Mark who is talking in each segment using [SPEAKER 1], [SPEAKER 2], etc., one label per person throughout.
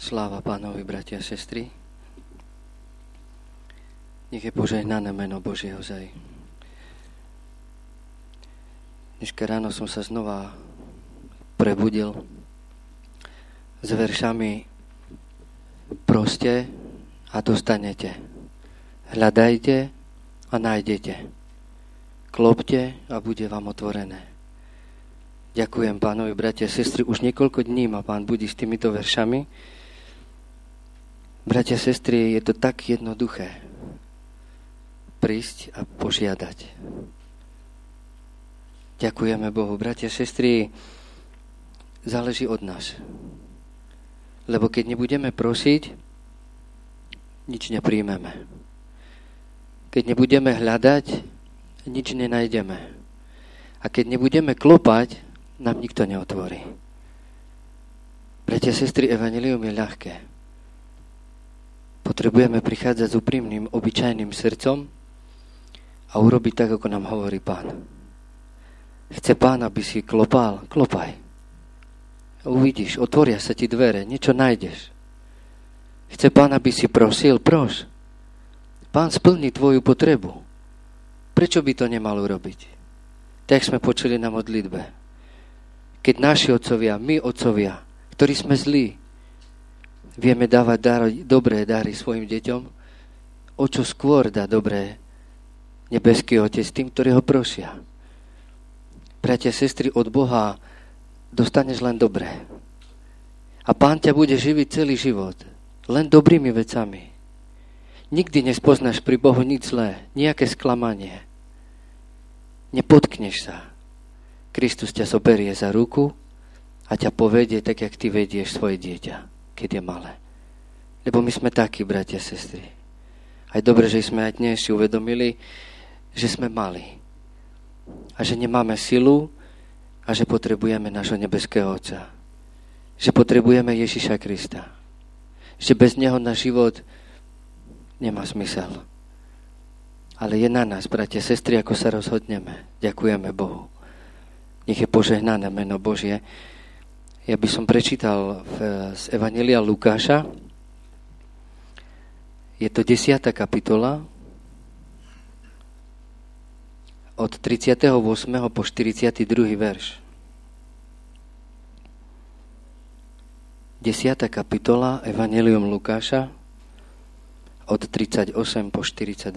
[SPEAKER 1] Sláva Pánovi, bratia a sestry. Nech je požehnané meno Božie ozaj. Dneska ráno som sa znova prebudil s veršami: proste a dostanete. Hľadajte a nájdete. Klopte a bude vám otvorené. Ďakujem Pánovi, bratia a sestry. Už niekoľko dní ma Pán budí s týmito veršami. Bratia a sestry, je to tak jednoduché prísť a požiadať. Ďakujeme Bohu. Bratia a sestry, záleží od nás. Lebo keď nebudeme prosiť, nič nepríjmeme. Keď nebudeme hľadať, nič nenájdeme. A keď nebudeme klopať, nám nikto neotvorí. Bratia a sestry, evanjelium je ľahké. Potrebujeme prichádzať s úprimným, obyčajným srdcom a urobiť tak, ako nám hovorí Pán. Chce Pán, aby si klopal? Klopaj. Uvidíš, otvoria sa ti dvere, niečo nájdeš. Chce Pán, aby si prosil? Pros. Pán splní tvoju potrebu. Prečo by to nemal urobiť? Tak sme počuli na modlitbe. Keď naši otcovia, my otcovia, ktorí sme zlí, vieme dávať dobré dary svojim deťom, o čo skôr dá dobré nebeský Otec tým, ktorí ho prosia. Bratia a sestry, od Boha dostaneš len dobré. A Pán ťa bude živiť celý život len dobrými vecami. Nikdy nespoznáš pri Bohu nič zlé, nejaké sklamanie. Nepotkneš sa. Kristus ťa zoberie za ruku a ťa povedie tak, jak ty vedieš svoje dieťa, keď je malé. Lebo my sme takí, bratia a sestry. Aj dobre, že sme aj dnes si uvedomili, že sme mali. A že nemáme silu a že potrebujeme nášho nebeského Otca. Že potrebujeme Ježiša Krista. Že bez Neho náš život nemá zmysel. Ale je na nás, bratia a sestry, ako sa rozhodneme. Ďakujeme Bohu. Nech je požehnané meno Božie. Ja by som prečítal z Evanjelia Lukáša. Je to 10. kapitola od 38. po 42. verš. 10. kapitola Evanjelium Lukáša od 38 po 42.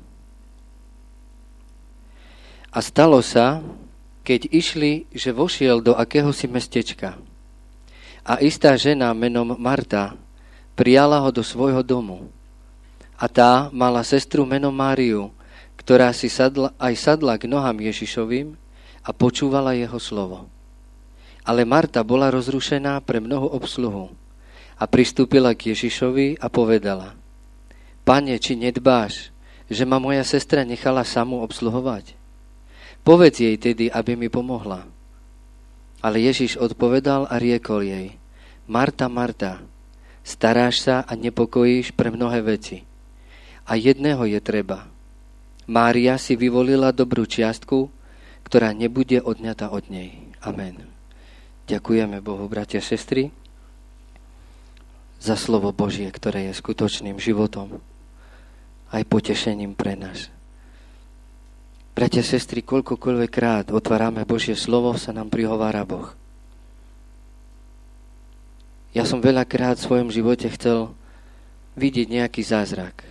[SPEAKER 1] A stalo sa, keď išli, že vošiel do akéhosi mestečka. A istá žena menom Marta prijala ho do svojho domu. A tá mala sestru menom Máriu, ktorá si sadla k nohám Ježišovým a počúvala jeho slovo. Ale Marta bola rozrušená pre mnohú obsluhu a pristúpila k Ježišovi a povedala: Pane, či nedbáš, že ma moja sestra nechala samú obsluhovať? Povedz jej tedy, aby mi pomohla. Ale Ježiš odpovedal a riekol jej: Marta, Marta, staráš sa a nepokojíš pre mnohé veci. A jedného je treba. Mária si vyvolila dobrú čiastku, ktorá nebude odňatá od nej. Amen. Ďakujeme Bohu, bratia a sestry, za slovo Božie, ktoré je skutočným životom aj potešením pre nás. Bratia a sestry, koľkokoľvek krát otvárame Božie slovo, sa nám prihovára Boh. Ja som veľakrát v svojom živote chcel vidieť nejaký zázrak.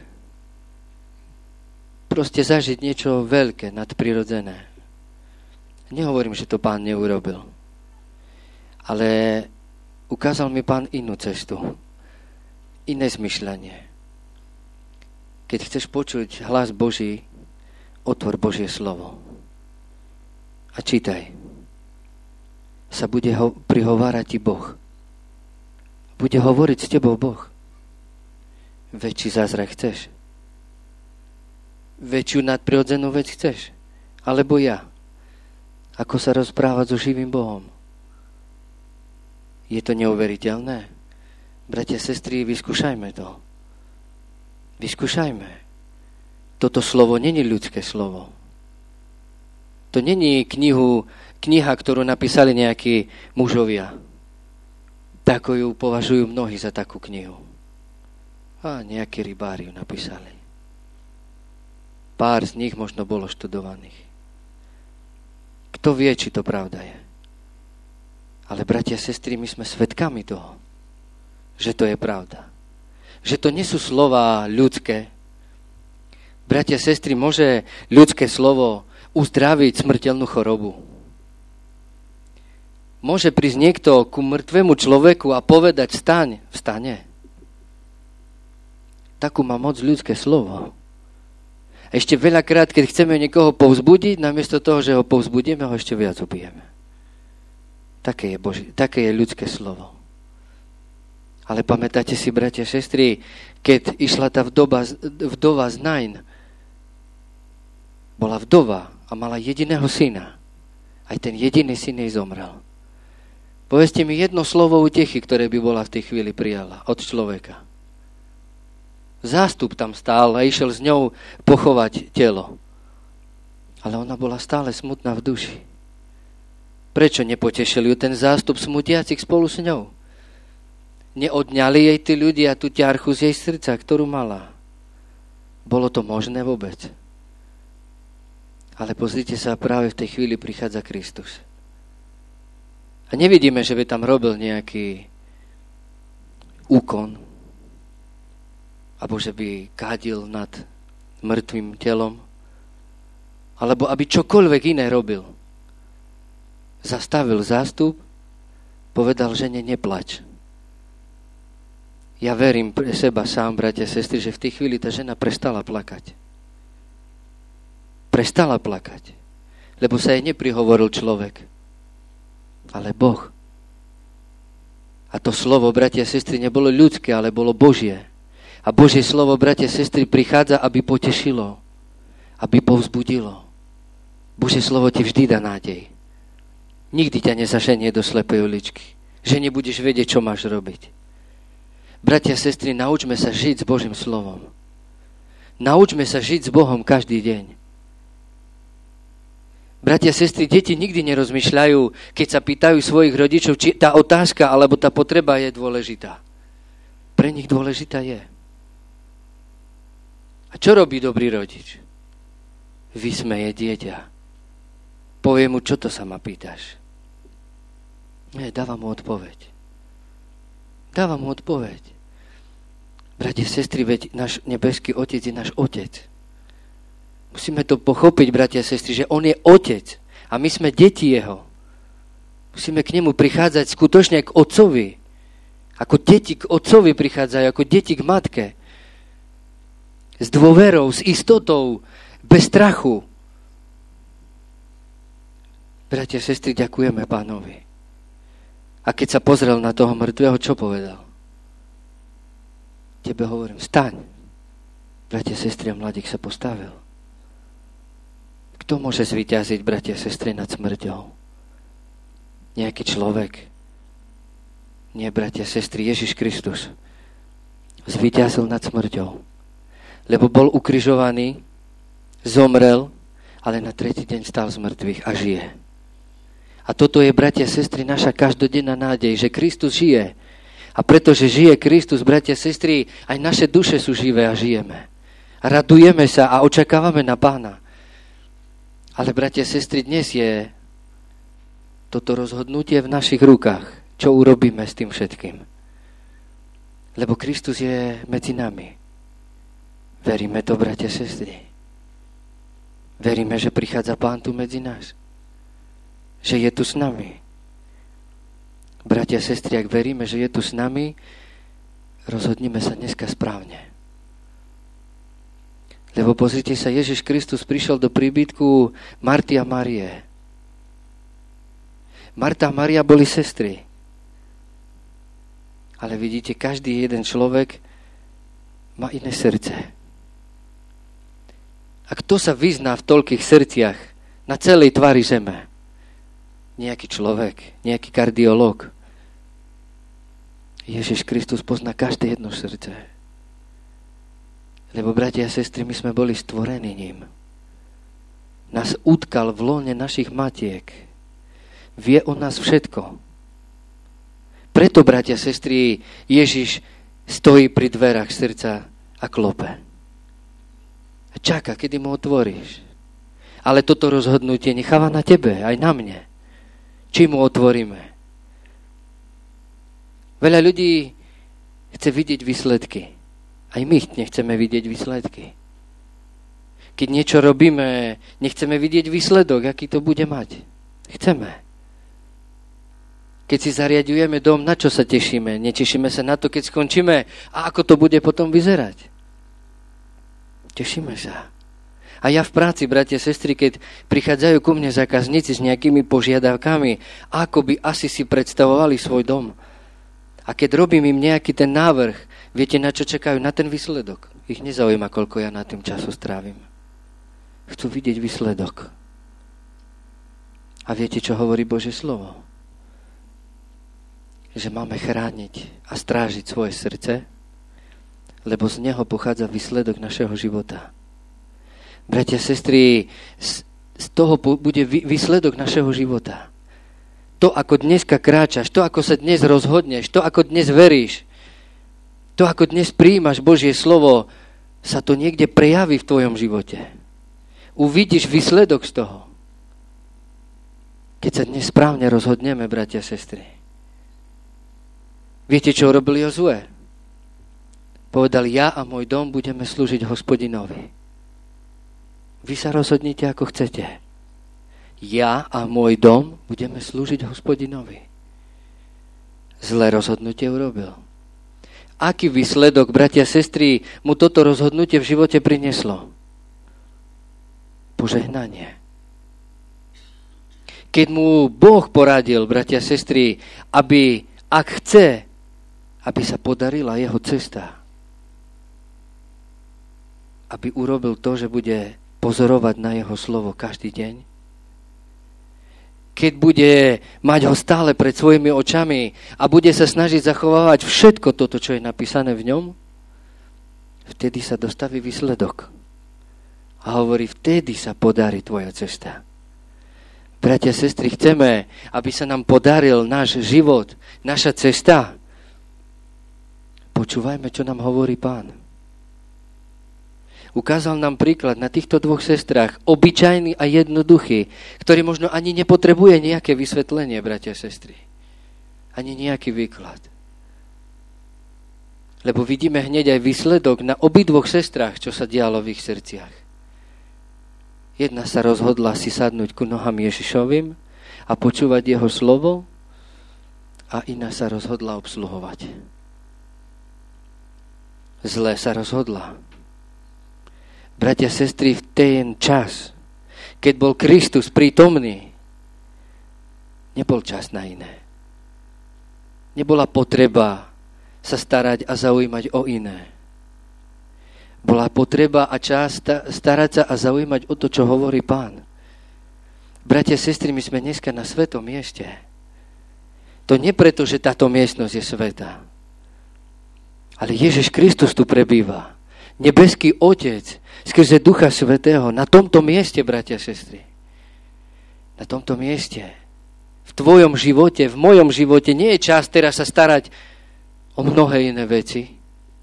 [SPEAKER 1] Proste zažiť niečo veľké, nadprirodzené. Nehovorím, že to Pán neurobil. Ale ukázal mi Pán inú cestu. Iné zmyšľanie. Keď chceš počuť hlas Boží, otvor Božie slovo. A čítaj. Sa bude prihovárať ti Boh. Bude hovoriť s tebou Boh. Väčší zázrak chceš? Väčšiu nadprirodzenú vec chceš? Alebo ja? Ako sa rozprávať so živým Bohom? Je to neuveriteľné? Bratia a sestry, vyskúšajme to. Vyskúšajme. Toto slovo není ľudské slovo. To není kniha, ktorú napísali nejakí mužovia. tak ju považujú mnohí za takú knihu. A nejakí rybári ju napísali. Pár z nich možno bolo študovaných. Kto vie, či to pravda je? Ale bratia a sestry, my sme svedkami toho, že to je pravda. Že to nie sú slová ľudské. Bratia a sestry, môže ľudské slovo uzdraviť smrteľnú chorobu. Môže prísť niekto ku mŕtvemu človeku a povedať vstaň, vstane. Takú má moc ľudské slovo. A ešte veľakrát, keď chceme niekoho povzbudiť, namiesto toho, že ho povzbudíme, ho ešte viac ubijeme. Také je ľudské slovo. Ale pamätáte si, bratia a sestry, keď išla tá vdova z Nain, bola vdova a mala jediného syna. Aj ten jediný syn jej zomrel. Povedzte mi jedno slovo utechy, ktoré by bola v tej chvíli prijala od človeka. Zástup tam stál a išiel s ňou pochovať telo. Ale ona bola stále smutná v duši. Prečo nepotešil ju ten zástup smutiacich spolu s ňou? Neodňali jej tí ľudia tú ťarchu z jej srdca, ktorú mala. Bolo to možné vôbec? Ale pozrite sa, práve v tej chvíli prichádza Kristus. A nevidíme, že by tam robil nejaký úkon, alebo že by kádil nad mŕtvým telom, alebo aby čokoľvek iné robil. Zastavil zástup, povedal žene, neplač. Ja verím pre seba sám, bratia a sestry, že v tej chvíli tá žena prestala plakať. Prestala plakať, lebo sa jej neprihovoril človek, ale Boh. A to slovo, bratia a sestry, nebolo ľudské, ale bolo Božie. A Božie slovo, bratia a sestry, prichádza, aby potešilo, aby povzbudilo. Božie slovo ti vždy dá nádej. Nikdy ťa nezaženie do slepej uličky, že nebudeš vedieť, čo máš robiť. Bratia a sestry, naučme sa žiť s Božím slovom. Naučme sa žiť s Bohom každý deň. Bratia a sestry, deti nikdy nerozmýšľajú, keď sa pýtajú svojich rodičov, či tá otázka alebo tá potreba je dôležitá. Pre nich dôležitá je. A čo robí dobrý rodič? Vysmeje dieťa. Povie mu, čo to sa ma pýtaš? Nie, dáva mu odpoveď. Dáva mu odpoveď. Bratia a sestry, veď náš nebeský Otec je náš Otec. Musíme to pochopiť, bratia a sestry, že on je Otec a my sme deti jeho. Musíme k nemu prichádzať skutočne k Otcovi. Ako deti k Otcovi prichádzajú, ako deti k Matke. S dôverou, s istotou, bez strachu. Bratia a sestry, ďakujeme Pánovi. A keď sa pozrel na toho mŕtvého, čo povedal? Tebe hovorím, vstaň. Bratia a sestry, a mladík sa postavil. Kto môže zvíťaziť, bratia a sestry, nad smrťou? Nejaký človek? Nie, bratia a sestry, Ježiš Kristus zvíťazil nad smrťou. Lebo bol ukrižovaný, zomrel, ale na tretí deň stal z mŕtvych a žije. A toto je, bratia a sestry, naša každodenná nádej, že Kristus žije. A pretože žije Kristus, bratia a sestry, aj naše duše sú živé a žijeme. A radujeme sa a očakávame na Pána. Ale, bratia a sestry, dnes je toto rozhodnutie v našich rukách. Čo urobíme s tým všetkým? Lebo Kristus je medzi nami. Veríme to, bratia a sestry. Veríme, že prichádza Pán tu medzi nás. Že je tu s nami. Bratia a sestry, ak veríme, že je tu s nami, rozhodnime sa dneska správne. Lebo pozrite sa, Ježiš Kristus prišiel do príbytku Marty a Márie. Marta a Mária boli sestry. Ale vidíte, každý jeden človek má iné srdce. A kto sa vyzná v toľkých srdciach na celej tvári zeme? Nejaký človek, nejaký kardiológ. Ježiš Kristus pozná každé jedno srdce. Lebo, bratia a sestry, my sme boli stvorení ním. Nás utkal v lone našich matiek. Vie o nás všetko. Preto, bratia, sestry, Ježiš stojí pri dverách srdca a klope. A čaká, kedy mu otvoríš. Ale toto rozhodnutie necháva na tebe, aj na mne. Či mu otvoríme. Veľa ľudí chce vidieť výsledky. Aj my nechceme vidieť výsledky. Keď niečo robíme, nechceme vidieť výsledok, aký to bude mať. Chceme. Keď si zariadujeme dom, na čo sa tešíme? Netešíme sa na to, keď skončíme a ako to bude potom vyzerať. Tešíme sa. A ja v práci, bratia, sestry, keď prichádzajú ku mne zákazníci s nejakými požiadavkami, ako by asi si predstavovali svoj dom. A keď robím im nejaký ten návrh, viete, na čo čakajú? Na ten výsledok. Ich nezaujíma, koľko ja na tým času strávim. Chcú vidieť výsledok. A viete, čo hovorí Božie slovo? Že máme chrániť a strážiť svoje srdce, lebo z neho pochádza výsledok našeho života. Bratia, sestry, z toho bude výsledok našeho života. To, ako dneska kráčaš, to, ako sa dnes rozhodneš, to, ako dnes veríš, to, ako dnes prijímaš Božie slovo, sa to niekde prejaví v tvojom živote. Uvidíš výsledok z toho. Keď sa dnes správne rozhodneme, bratia, sestry. Viete, čo robil Jozue? Povedal, ja a môj dom budeme slúžiť Hospodinovi. Vy sa rozhodnite, ako chcete. Ja a môj dom budeme slúžiť Hospodinovi. Zlé rozhodnutie urobil. Aký výsledok, bratia, sestry, mu toto rozhodnutie v živote prinieslo? Požehnanie. Keď mu Boh poradil, bratia, sestry, aby, ak chce, aby sa podarila jeho cesta, aby urobil to, že bude pozorovať na jeho slovo každý deň, keď bude mať ho stále pred svojimi očami a bude sa snažiť zachovávať všetko toto, čo je napísané v ňom, vtedy sa dostaví výsledok. A hovorí, vtedy sa podarí tvoja cesta. Bratia, sestry, chceme, aby sa nám podaril náš život, naša cesta. Počúvajme, čo nám hovorí Pán. Ukázal nám príklad na týchto dvoch sestrách, obyčajný a jednoduchý, ktorý možno ani nepotrebuje nejaké vysvetlenie, bratia a sestry. Ani nejaký výklad. Lebo vidíme hneď aj výsledok na obidvoch sestrách, čo sa dialo v ich srdciach. Jedna sa rozhodla si sadnúť ku nohám Ježišovým a počúvať jeho slovo a iná sa rozhodla obsluhovať. Zlé sa rozhodla. Bratia, sestry, v ten čas, keď bol Kristus prítomný, nebol čas na iné. Nebola potreba sa starať a zaujímať o iné. Bola potreba a čas starať sa a zaujímať o to, čo hovorí Pán. Bratia, sestry, my sme dneska na svetom mieste. To nie preto, že táto miestnosť je sveta. Ale Ježiš Kristus tu prebýva. Nebeský Otec skrze Ducha Svätého na tomto mieste, bratia a sestry. Na tomto mieste. V tvojom živote, v mojom živote nie je čas teraz sa starať o mnohé iné veci.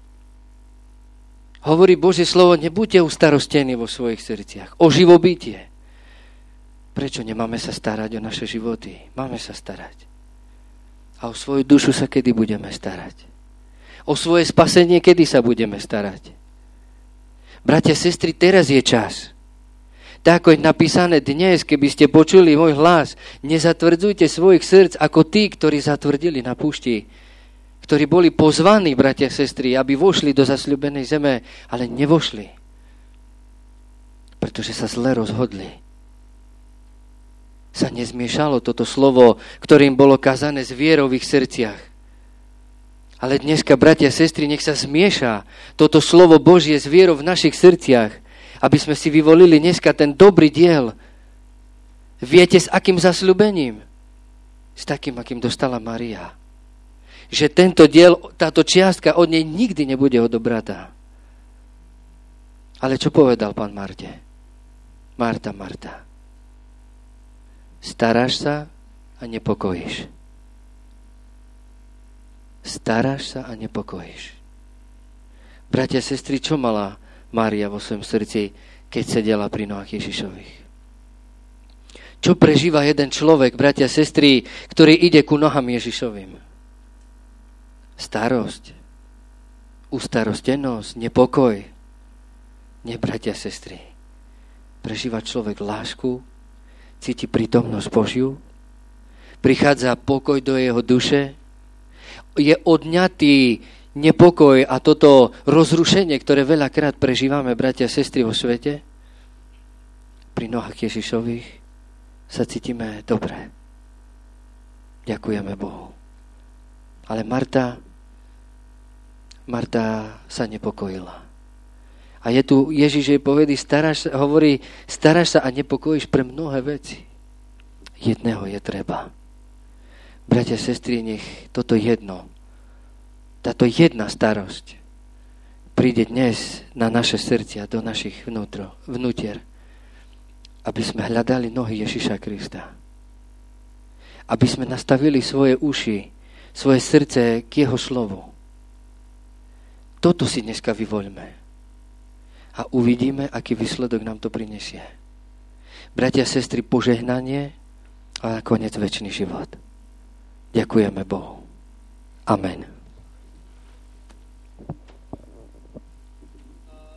[SPEAKER 1] Hovorí Božie slovo, nebuďte ustarostení vo svojich srdciach. O živobytie. Prečo nemáme sa starať o naše životy? Máme sa starať. A o svoju dušu sa kedy budeme starať? O svoje spasenie kedy sa budeme starať? Bratia, sestry, teraz je čas. Tak, ako je napísané dnes, keby ste počuli môj hlas, nezatvrdzujte svojich srdc ako tí, ktorí zatvrdili na púšti, ktorí boli pozvaní, bratia, sestry, aby vošli do zasľúbenej zeme, ale nevošli, pretože sa zle rozhodli. Sa nezmiešalo toto slovo, ktorým bolo kazané z vierou v ich srdciach. Ale dneska, bratia, sestry, nech sa zmieša toto slovo Božie s vierou v našich srdciach, aby sme si vyvolili dneska ten dobrý diel. Viete, s akým zasľúbením? S takým, akým dostala Mária. Že tento diel, táto čiastka od nej nikdy nebude odobratá. Ale čo povedal Pán Marte? Marta, Marta, staráš sa a nepokojíš. Staráš sa a nepokojíš. Bratia, sestry, čo mala Mária vo svojom srdci, keď sedela pri nohách Ježišových? Čo prežíva jeden človek, bratia, sestry, ktorý ide ku nohám Ježišovým? Starosť, ustarostenosť, nepokoj. Nie, bratia, sestry. Prežíva človek lásku, cíti prítomnosť Božiu, prichádza pokoj do jeho duše, je odňatý nepokoj a toto rozrušenie, ktoré veľakrát prežívame, bratia a sestry, vo svete. Pri nohách Ježišových sa cítime dobre. Ďakujeme Bohu. Ale Marta sa nepokojila. A je tu Ježiš jej hovorí, staráš sa a nepokojíš pre mnohé veci. Jedného je treba. Bratia a sestry, nech táto jedna starosť príde dnes na naše srdcia, do našich vnútier, aby sme hľadali nohy Ježiša Krista. Aby sme nastavili svoje uši, svoje srdce k jeho slovu. Toto si dneska vyvoľme. A uvidíme, aký výsledok nám to prinesie. Bratia a sestry, požehnanie a nakoniec večný život. Ďakujeme Bohu. Amen.